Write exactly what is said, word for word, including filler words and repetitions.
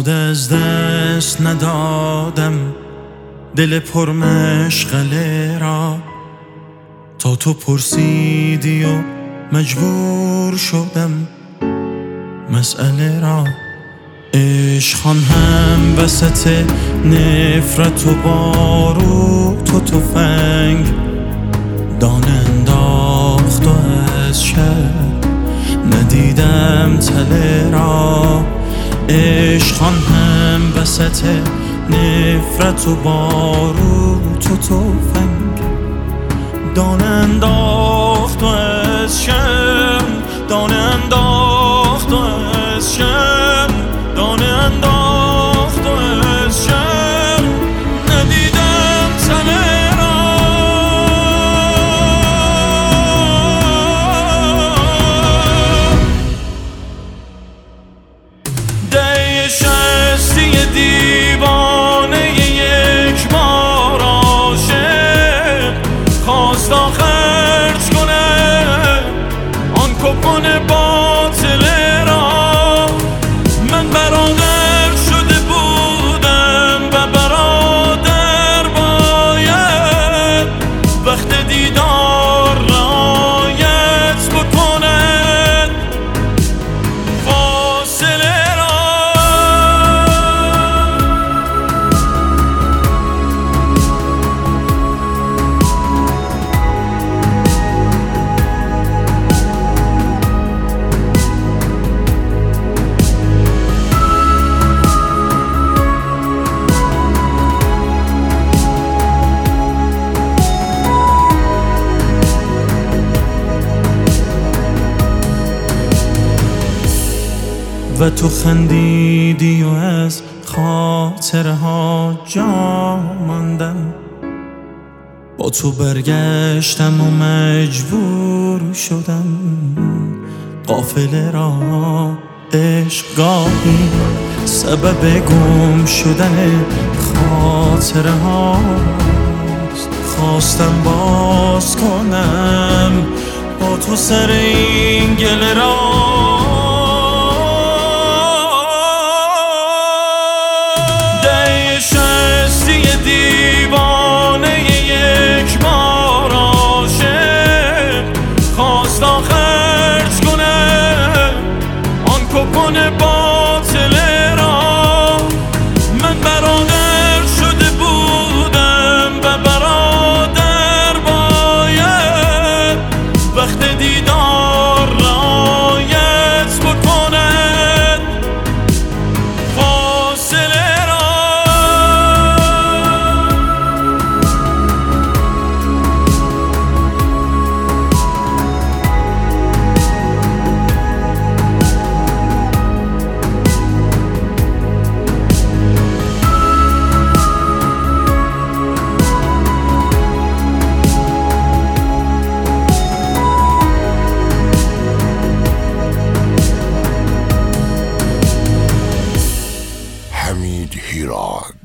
ساده از دست ندادم دل پر مشغله را، تا تو پرسیدی و مجبور شدم مسئله را. عشقان هم وسط نفرت و باروت و تفنگ دانه انداخت و از شب ندیدم تله را. عشقان هم وسط نفرت و باروت و تفنگ دانه انداخت و از شب دانه انداخت و از شب دانه انداخت و از شب ندیدم تله را. ده شستی دیوانه یک بار عاشق خواست خرج کنه آن کپون باطله را. من برادر شده بودم و برادر باید وقت دیدار رعایت بکند فاصله را. و تو خندیدی و از خاطرها جا ماندم، با تو برگشتم و مجبور شدم قافله را. عشق گاهی سبب گم شدن خاطرهاست، خواستم باز کنم با تو سر این گله را. دیوانه یک بار عاشق خواست خرج کنه آن کپون باطله را. من برادر شده بودم و برادر باید وقت دیدار رعایت بکند فاصله. حمید هیراد.